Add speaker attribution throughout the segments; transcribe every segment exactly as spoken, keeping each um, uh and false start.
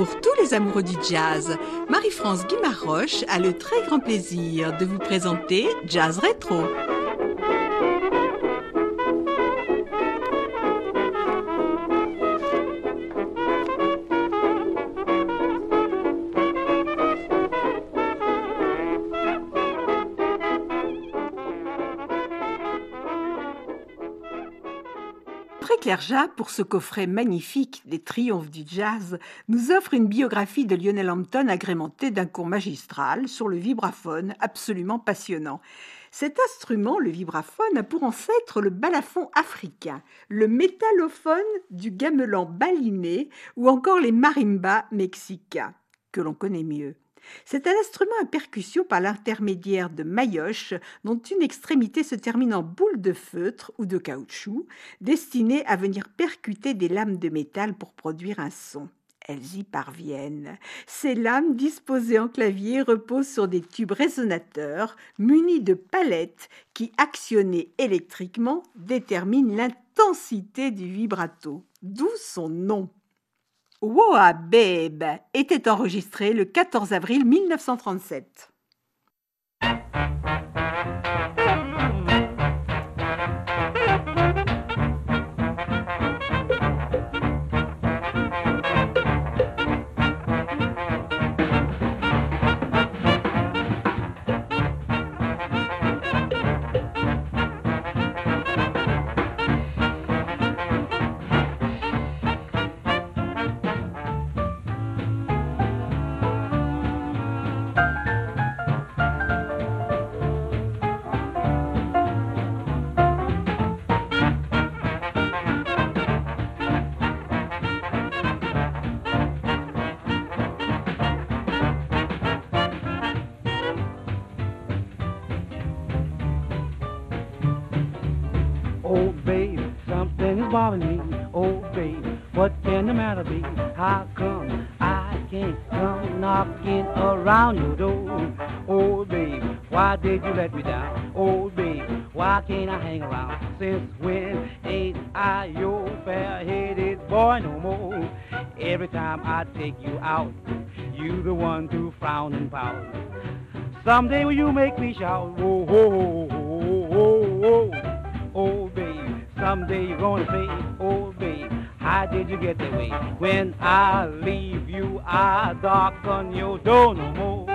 Speaker 1: Pour tous les amoureux du jazz, Marie-France Guimaroche a le très grand plaisir de vous présenter Jazz Rétro. Clerja, pour ce coffret magnifique des triomphes du jazz, nous offre une biographie de Lionel Hampton agrémentée d'un cours magistral sur le vibraphone absolument passionnant. Cet instrument, le vibraphone, a pour ancêtre le balafon africain, le métallophone du gamelan baliné ou encore les marimbas mexicains, que l'on connaît mieux. C'est un instrument à percussion par l'intermédiaire de maillotches dont une extrémité se termine en boule de feutre ou de caoutchouc, destinée à venir percuter des lames de métal pour produire un son. Elles y parviennent. Ces lames disposées en clavier reposent sur des tubes résonateurs munis de palettes qui, actionnées électriquement, déterminent l'intensité du vibrato, d'où son nom. Woah Babe était enregistré le quatorze avril mille neuf cent trente-sept.
Speaker 2: Bothering me, oh baby, what can the matter be? How come I can't come knocking around your door? Oh baby, why did you let me down? Oh baby, why can't I hang around? Since when ain't I your fair-headed boy no more? Every time I take you out, you the one to frown and pout. Someday will you make me shout, oh, oh, oh, oh, oh, oh, oh baby. Someday you're gonna say, oh babe, how did you get that way? When I leave you, I darken your door no more.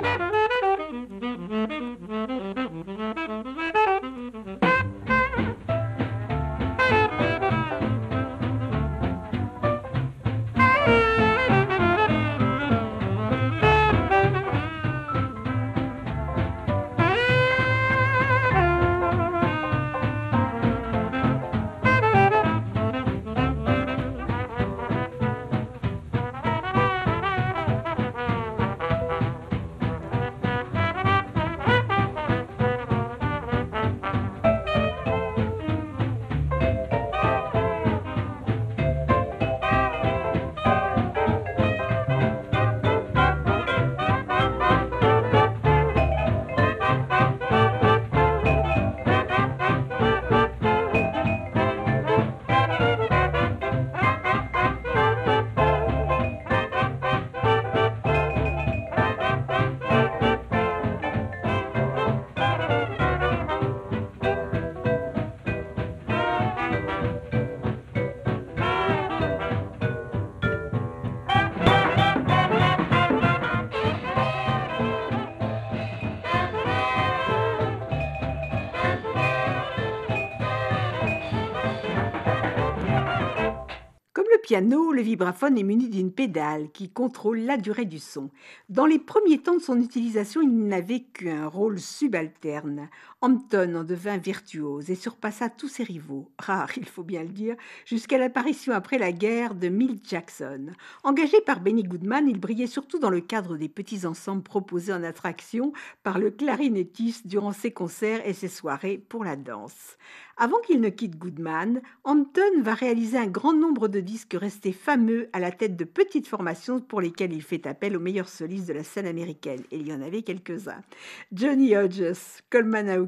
Speaker 1: Piano, le vibraphone est muni d'une pédale qui contrôle la durée du son. Dans les premiers temps de son utilisation, il n'avait qu'un rôle subalterne. Hampton en devint virtuose et surpassa tous ses rivaux, rares il faut bien le dire, jusqu'à l'apparition après la guerre de Milt Jackson. Engagé par Benny Goodman, il brillait surtout dans le cadre des petits ensembles proposés en attraction par le clarinettiste durant ses concerts et ses soirées pour la danse. Avant qu'il ne quitte Goodman, Hampton va réaliser un grand nombre de disques restés fameux à la tête de petites formations pour lesquelles il fait appel aux meilleurs solistes de la scène américaine. Et il y en avait quelques-uns. Johnny Hodges, Coleman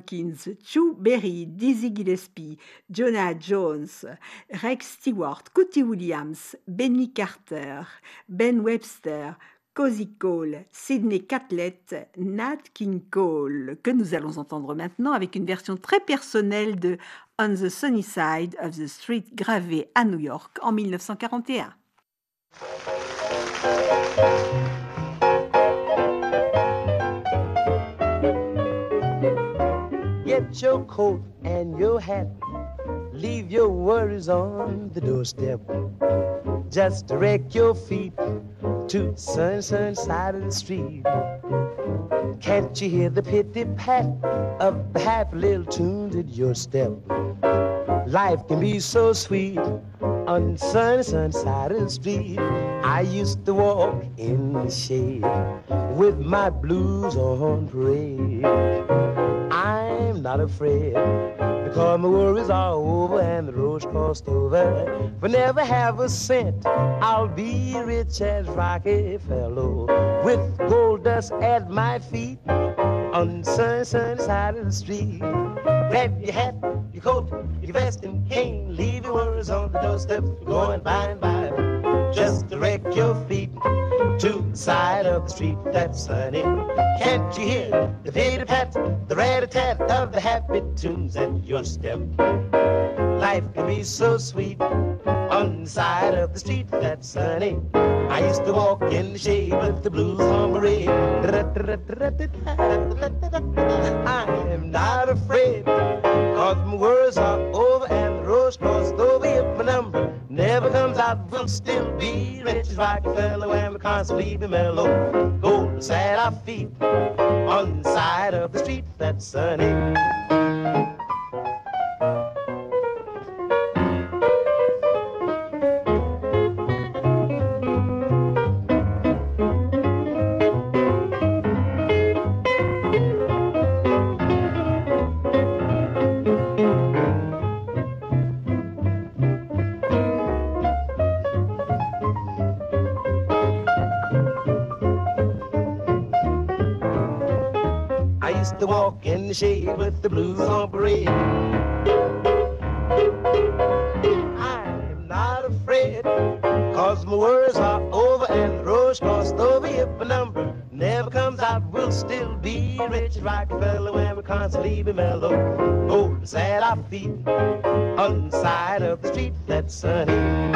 Speaker 1: Dawkins, Chu Berry, Dizzy Gillespie, Jonah Jones, Rex Stewart, Cootie Williams, Benny Carter, Ben Webster, Cozy Cole, Sidney Catlett, Nat King Cole, que nous allons entendre maintenant avec une version très personnelle de On the Sunny Side of the Street gravée à New York en mille neuf cent quarante et un.
Speaker 3: Get your coat and your hat, leave your worries on the doorstep. Just direct your feet to sun, sun side of the street. Can't you hear the pitty-pat of the happy little tunes at your step? Life can be so sweet on the sunny, sunny side of the street. I used to walk in the shade with my blues on parade. I'm not afraid because my worries are over and the road's crossed over. If I never have a cent, I'll be rich as Rockefeller with gold dust at my feet on the sunny, sunny side of the street. Grab your hat, your coat, your vest and cane. Leave your worries on the doorstep, going by and by. Just direct your feet to the side of the street that's sunny. Can't you hear the pitter-pat, the rat-a-tat of the happy tunes at your step? Life can be so sweet on the side of the street that's sunny. I used to walk in the shade with the blues on parade. I am not afraid, cause my worries are over and the road's crossed over. If my number never comes out, we'll still be rich as Rockefeller and we constantly be mellow. Gold at our feet on the side of the street that's sunny. To walk in the shade with the blues on parade. I am not afraid, cause my worries are over and the road's crossed over. If a number never comes out, we'll still be rich as Rockefeller when we constantly be mellow. Gold at our feet on the side of the street that's sunny.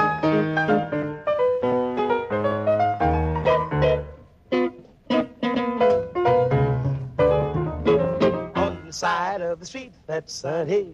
Speaker 3: Side of the street that's sunny.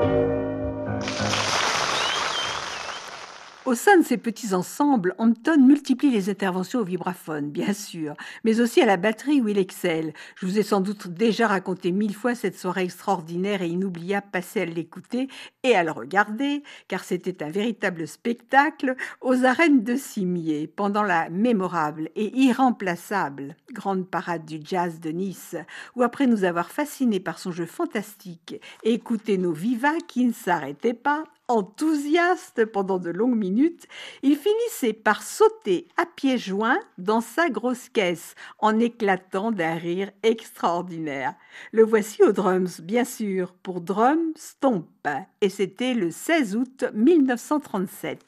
Speaker 1: Au sein de ces petits ensembles, Hampton multiplie les interventions au vibraphone, bien sûr, mais aussi à la batterie où il excelle. Je vous ai sans doute déjà raconté mille fois cette soirée extraordinaire et inoubliable passée à l'écouter et à le regarder, car c'était un véritable spectacle aux arènes de Cimier, pendant la mémorable et irremplaçable grande parade du jazz de Nice, où après nous avoir fascinés par son jeu fantastique et écouter nos vivas qui ne s'arrêtaient pas, enthousiaste pendant de longues minutes, il finissait par sauter à pieds joints dans sa grosse caisse en éclatant d'un rire extraordinaire. Le voici aux drums, bien sûr, pour Drum Stomp, et c'était le seize août mille neuf cent trente-sept.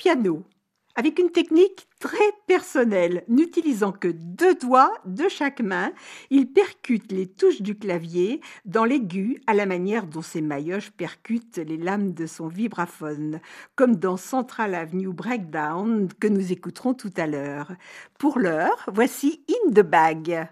Speaker 1: piano, avec une technique très personnelle. N'utilisant que deux doigts de chaque main, il percute les touches du clavier dans l'aigu à la manière dont ses maillotches percutent les lames de son vibraphone, comme dans Central Avenue Breakdown que nous écouterons tout à l'heure. Pour l'heure, voici In the Bag.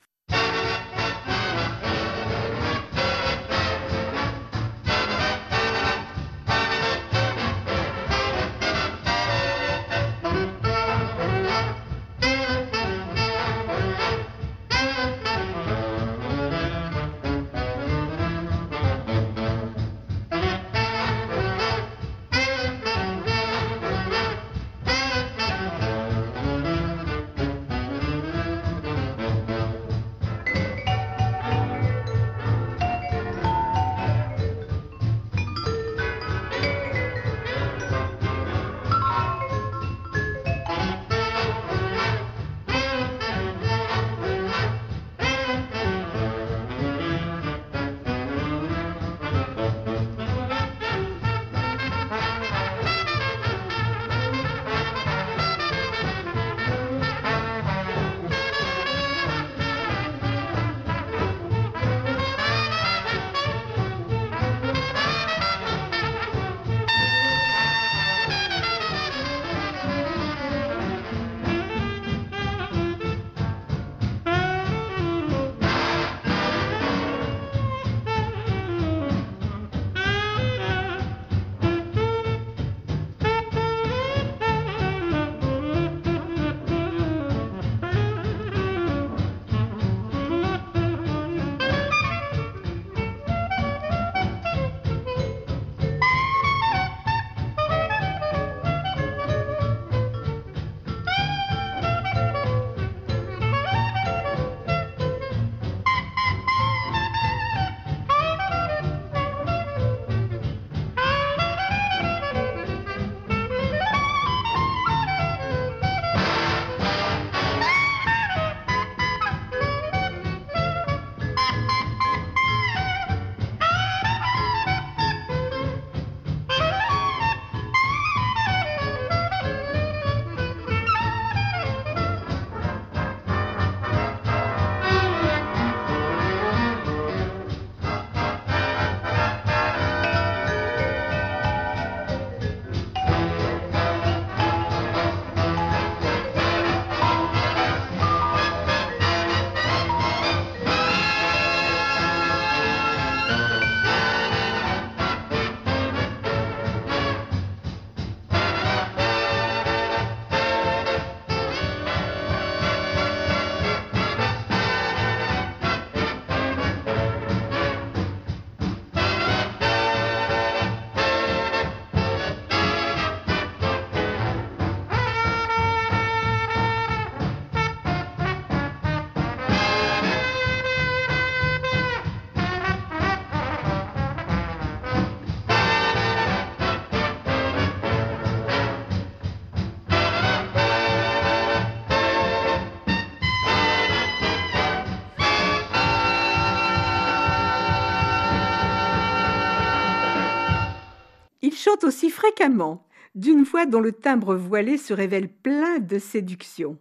Speaker 1: Il chante aussi fréquemment, d'une voix dont le timbre voilé se révèle plein de séduction.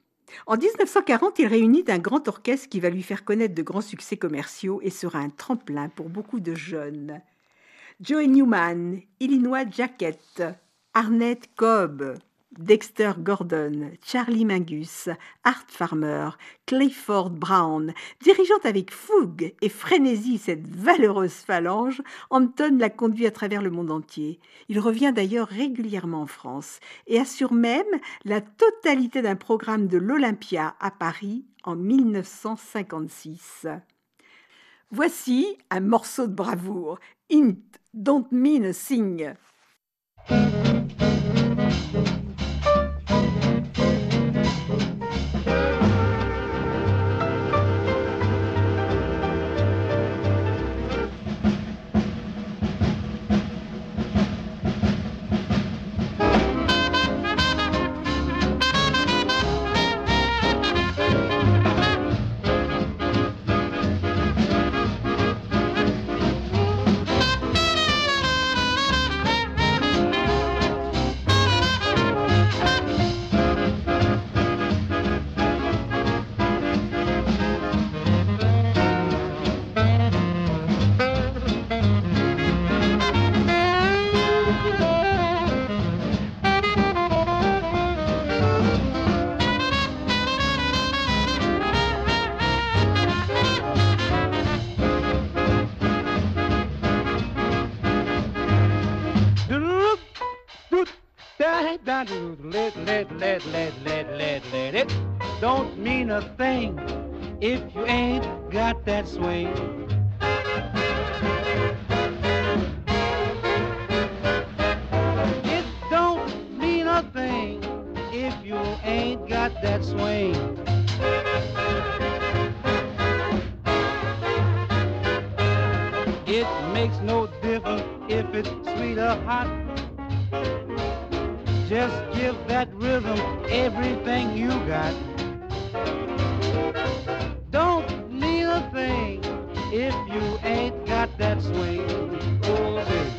Speaker 1: En dix-neuf cent quarante, il réunit un grand orchestre qui va lui faire connaître de grands succès commerciaux et sera un tremplin pour beaucoup de jeunes. Joey Newman, Illinois Jacquet, Arnett Cobb, Dexter Gordon, Charlie Mingus, Art Farmer, Clifford Brown, dirigeant avec fougue et frénésie cette valeureuse phalange, Hampton l'a conduit à travers le monde entier. Il revient d'ailleurs régulièrement en France et assure même la totalité d'un programme de l'Olympia à Paris en mille neuf cent cinquante-six. Voici un morceau de bravoure, It Don't Mean a Thing.
Speaker 2: right down to the let, let, let, let, let, let, let it. Don't mean a thing if you ain't got that swing. It don't mean a thing if you ain't got that swing. It makes no difference if it's sweet or hot. Just give that rhythm everything you got. Don't need a thing if you ain't got that swing. Oh, baby.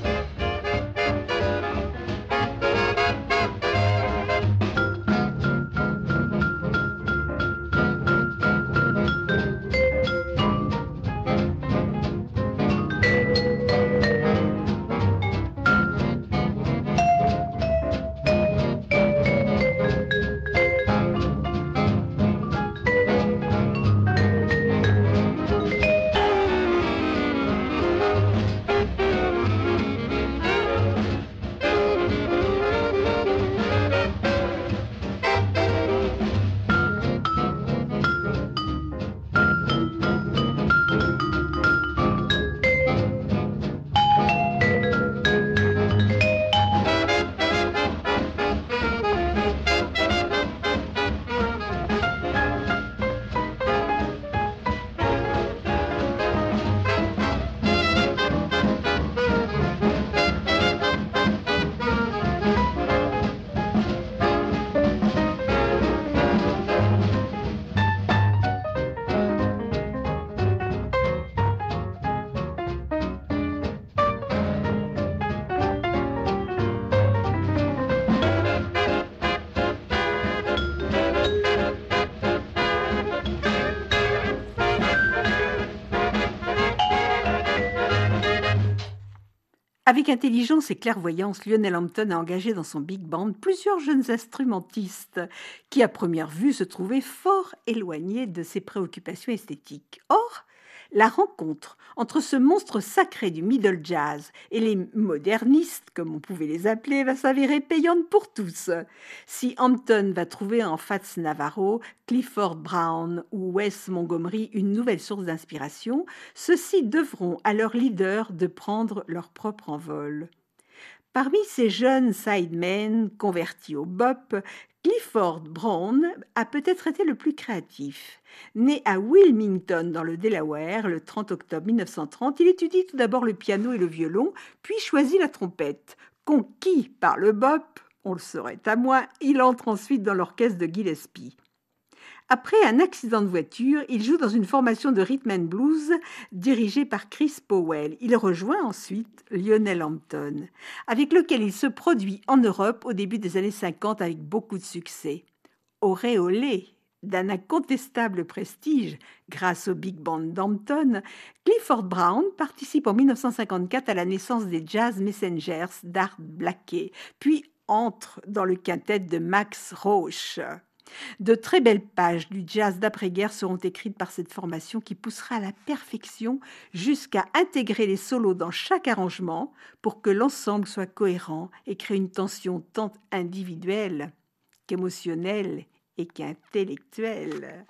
Speaker 1: Avec intelligence et clairvoyance, Lionel Hampton a engagé dans son big band plusieurs jeunes instrumentistes qui, à première vue, se trouvaient fort éloignés de ses préoccupations esthétiques. Or, la rencontre entre ce monstre sacré du middle jazz et les modernistes, comme on pouvait les appeler, va s'avérer payante pour tous. Si Hampton va trouver en Fats Navarro, Clifford Brown ou Wes Montgomery une nouvelle source d'inspiration, ceux-ci devront à leur leader de prendre leur propre envol. Parmi ces jeunes sidemen convertis au bop, Clifford Brown a peut-être été le plus créatif. Né à Wilmington dans le Delaware le trente octobre mille neuf cent trente, il étudie tout d'abord le piano et le violon, puis choisit la trompette. Conquis par le bop, on le saurait à moi, il entre ensuite dans l'orchestre de Gillespie. Après un accident de voiture, il joue dans une formation de rhythm and blues dirigée par Chris Powell. Il rejoint ensuite Lionel Hampton, avec lequel il se produit en Europe au début des années cinquante avec beaucoup de succès. Auréolé d'un incontestable prestige grâce au big band d'Hampton, Clifford Brown participe en mille neuf cent cinquante-quatre à la naissance des Jazz Messengers d'Art Blakey, puis entre dans le quintet de Max Roach. De très belles pages du jazz d'après-guerre seront écrites par cette formation qui poussera à la perfection jusqu'à intégrer les solos dans chaque arrangement pour que l'ensemble soit cohérent et crée une tension tant individuelle qu'émotionnelle et qu'intellectuelle.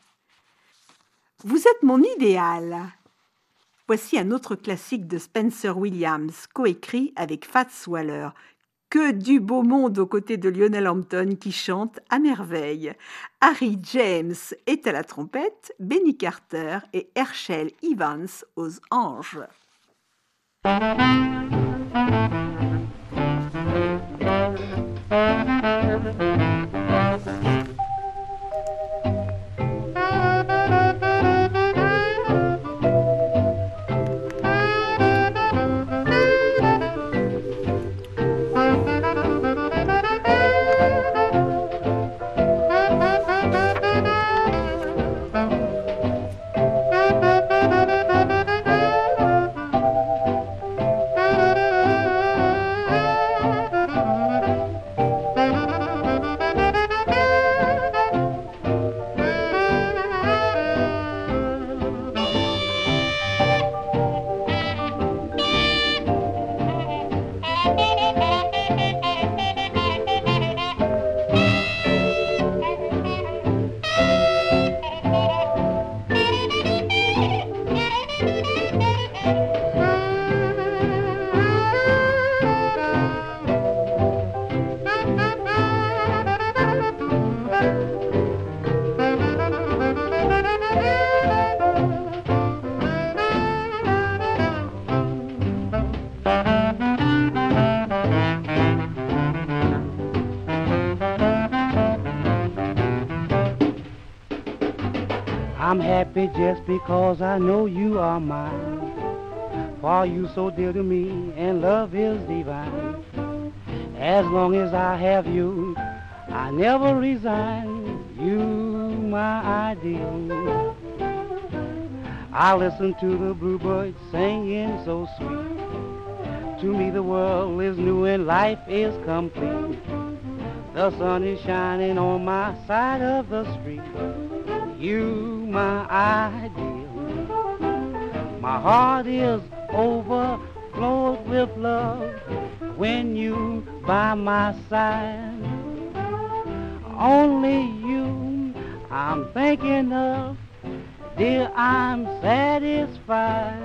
Speaker 1: Vous êtes mon idéal. Voici un autre classique de Spencer Williams, coécrit avec Fats Waller. Que du beau monde aux côtés de Lionel Hampton qui chante à merveille. Harry James est à la trompette, Benny Carter et Herschel Evans aux anges.
Speaker 2: I'm happy just because I know you are mine. For you so dear to me, and love is divine. As long as I have you, I never resign. You, my ideal. I listen to the bluebirds singing so sweet. To me the world is new and life is complete. The sun is shining on my side of the street. You, my ideal. My heart is overflowed with love when you by my side. Only you I'm thinking of, dear, I'm satisfied.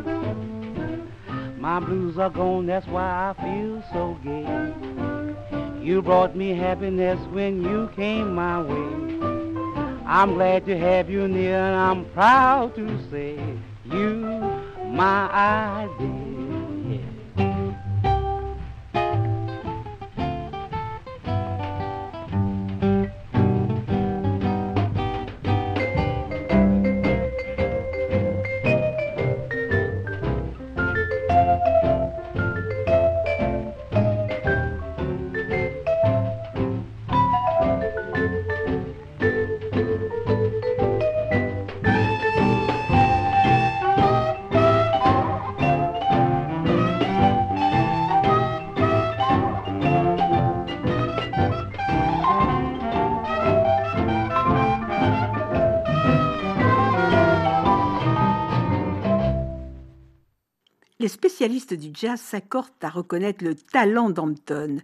Speaker 2: My blues are gone, that's why I feel so gay. You brought me happiness when you came my way. I'm glad to have you near, and I'm proud to say you my ideal.
Speaker 1: Les spécialistes du jazz s'accordent à reconnaître le talent d'Hampton.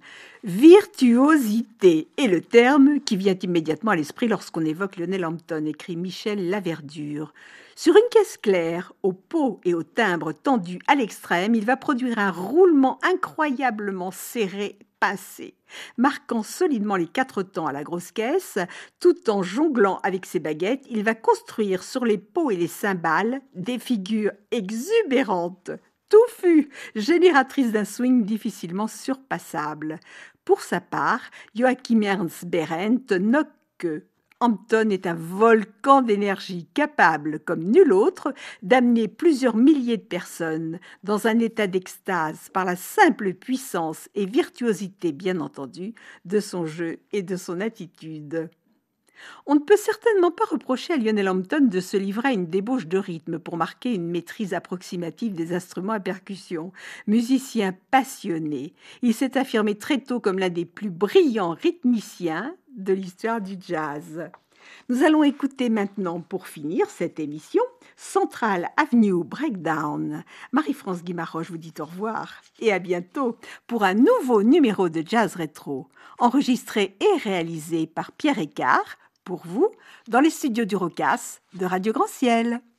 Speaker 1: Virtuosité est le terme qui vient immédiatement à l'esprit lorsqu'on évoque Lionel Hampton, écrit Michel Laverdure. Sur une caisse claire, aux peaux et au timbre tendus à l'extrême, il va produire un roulement incroyablement serré, pincé, marquant solidement les quatre temps à la grosse caisse, tout en jonglant avec ses baguettes, il va construire sur les peaux et les cymbales des figures exubérantes, touffues, génératrices d'un swing difficilement surpassable. Pour sa part, Joachim Ernst Berendt note que Hampton est un volcan d'énergie capable, comme nul autre, d'amener plusieurs milliers de personnes dans un état d'extase par la simple puissance et virtuosité, bien entendu, de son jeu et de son attitude. On ne peut certainement pas reprocher à Lionel Hampton de se livrer à une débauche de rythme pour marquer une maîtrise approximative des instruments à percussion. Musicien passionné, il s'est affirmé très tôt comme l'un des plus brillants rythmiciens de l'histoire du jazz. Nous allons écouter maintenant, pour finir cette émission, Central Avenue Breakdown. Marie-France Guimaroche vous dit au revoir et à bientôt pour un nouveau numéro de Jazz Rétro, enregistré et réalisé par Pierre Écart, pour vous, dans les studios du Rocas de Radio Grand Ciel.